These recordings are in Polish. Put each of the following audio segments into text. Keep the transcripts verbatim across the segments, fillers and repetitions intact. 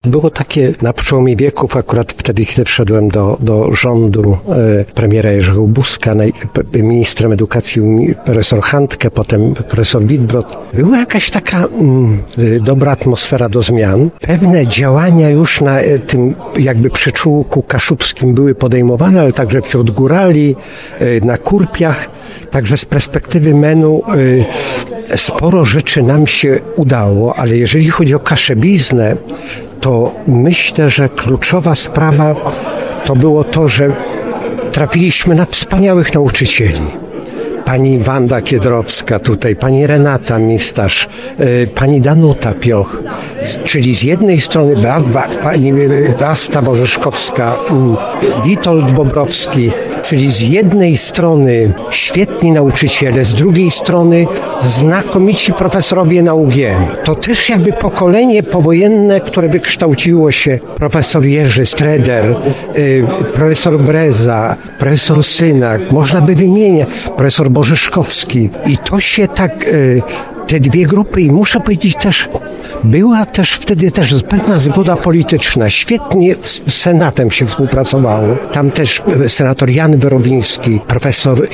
Było takie na przełomie wieków, akurat wtedy, kiedy wszedłem do, do rządu e, premiera Jerzego Buzka, naj, p, ministrem edukacji profesor Handke, potem profesor Wittbrod. Była jakaś taka mm, dobra atmosfera do zmian. Pewne działania już na e, tym jakby przyczółku kaszubskim były podejmowane, ale także wśród górali, e, na Kurpiach. Także z perspektywy menu e, sporo rzeczy nam się udało, ale jeżeli chodzi o Kaszebiznę, to myślę, że kluczowa sprawa to było to, że trafiliśmy na wspaniałych nauczycieli. Pani Wanda Kiedrowska tutaj, pani Renata Mistasz, pani Danuta Pioch, czyli z jednej strony ba, ba, pani Wasta Borzeszkowska, Witold Bobrowski, czyli z jednej strony świetni nauczyciele, z drugiej strony znakomici profesorowie na U G. To też jakby pokolenie powojenne, które wykształciło się, profesor Jerzy Streder, profesor Breza, profesor Synak, można by wymieniać, profesor Borzeszkowski. I to się tak, te dwie grupy, i muszę powiedzieć też, była też wtedy też pewna zgoda polityczna. Świetnie z Senatem się współpracowało. Tam też senator Jan Werowiński, profesor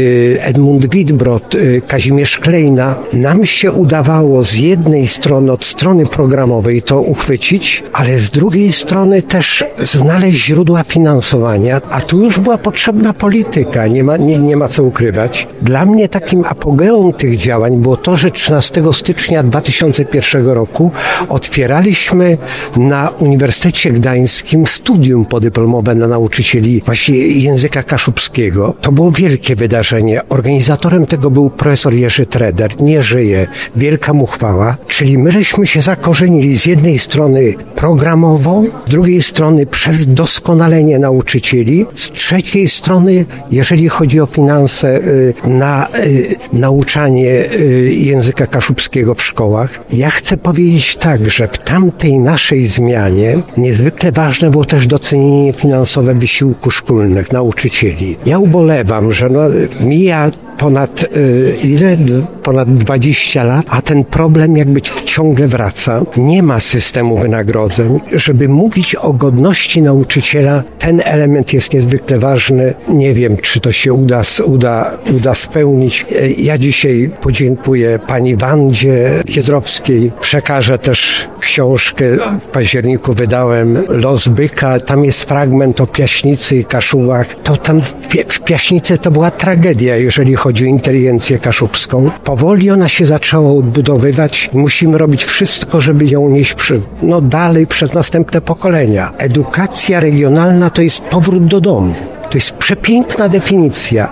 Edmund Wittbrod, Kazimierz Klejna. Nam się udawało z jednej strony, od strony programowej to uchwycić, ale z drugiej strony też znaleźć źródła finansowania, a tu już była potrzebna polityka, nie ma, nie, nie ma co ukrywać. Dla mnie takim apogeum tych działań było to, że trzynastego stycznia dwa tysiące pierwszego roku otwieraliśmy na Uniwersytecie Gdańskim studium podyplomowe dla nauczycieli właśnie języka kaszubskiego. To było wielkie wydarzenie. Organizatorem tego był profesor Jerzy Treder. Nie żyje. Wielka mu chwała. Czyli my żeśmy się zakorzenili z jednej strony programowo, z drugiej strony przez doskonalenie nauczycieli, z trzeciej strony, jeżeli chodzi o finanse na y, nauczanie y, języka kaszubskiego w szkołach. Ja chcę powiedzieć tak, że w tamtej naszej zmianie niezwykle ważne było też docenienie finansowe wysiłku szkolnych nauczycieli. Ja ubolewam, że no, mija ponad y, ile? Ponad dwadzieścia lat, a ten problem jakby ciągle wraca. Nie ma systemu wynagrodzeń. Żeby mówić o godności nauczyciela, ten element jest niezwykle ważny. Nie wiem, czy to się uda, uda, uda spełnić. Ja dzisiaj podziękuję pani Wandzie Kiedrowskiej. Przekażę też książkę. W październiku wydałem Los byka. Tam jest fragment o Piaśnicy i Kaszubach. To tam w, Pi- w Piaśnicy to była tragedia, jeżeli chodzi o inteligencję kaszubską. Powoli ona się zaczęła odbudowywać. Musimy robić wszystko, żeby ją nieść przy, no dalej przez następne pokolenia. Edukacja regionalna to jest powrót do domu. To jest przepiękna definicja.